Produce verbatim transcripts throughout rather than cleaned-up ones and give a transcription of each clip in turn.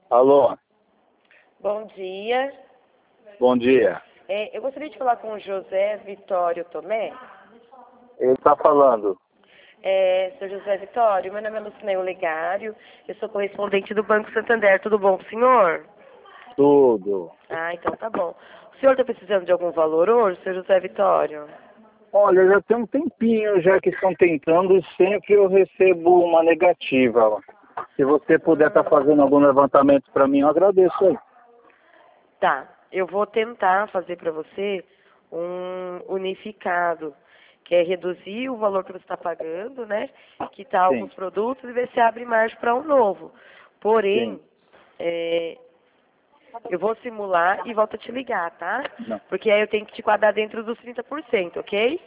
Alô, Bom dia. bom dia. É, eu gostaria de falar com o José Vitório Tomé. Ele está falando. É, seu José Vitório, meu nome é Lucinéio Legário, eu sou correspondente do Banco Santander. Tudo bom com o senhor? Tudo. Ah, então tá bom. O senhor está precisando de algum valor hoje, seu José Vitório? Olha, já tem um tempinho já que estão tentando e sempre eu recebo uma negativa. Se você puder estar fazendo algum levantamento para mim, eu agradeço aí. Tá, eu vou tentar fazer para você um unificado, que é reduzir o valor que você está pagando, né? Quitar Sim, alguns produtos e ver se abre margem para um novo. Porém, sim. é, eu vou simular e volto a te ligar, tá? Não. Porque aí eu tenho que te quadrar dentro dos trinta por cento, ok?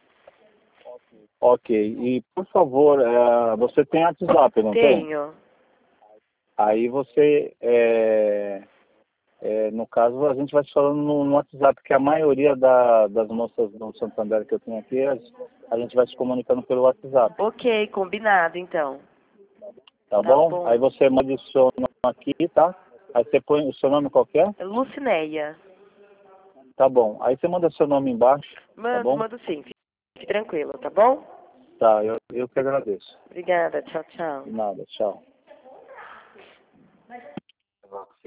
Ok. E, por favor, eh, você tem WhatsApp, não tem? Tenho. Aí você, é, é, no caso, a gente vai se falando no, no WhatsApp, porque a maioria da- das moças do Santander que eu tenho aqui, as- a gente vai se comunicando pelo WhatsApp. Ok, combinado então. Tá Tá bom? Aí bom. você manda o seu nome aqui, tá? Aí você põe o seu nome qualquer? Lucinéia. Tá bom. Aí você manda seu nome embaixo, tá Mando, bom? mando sim. Fique tranquilo, tá bom? Tá, eu, eu que agradeço. Obrigada. Tchau, tchau. De nada, tchau.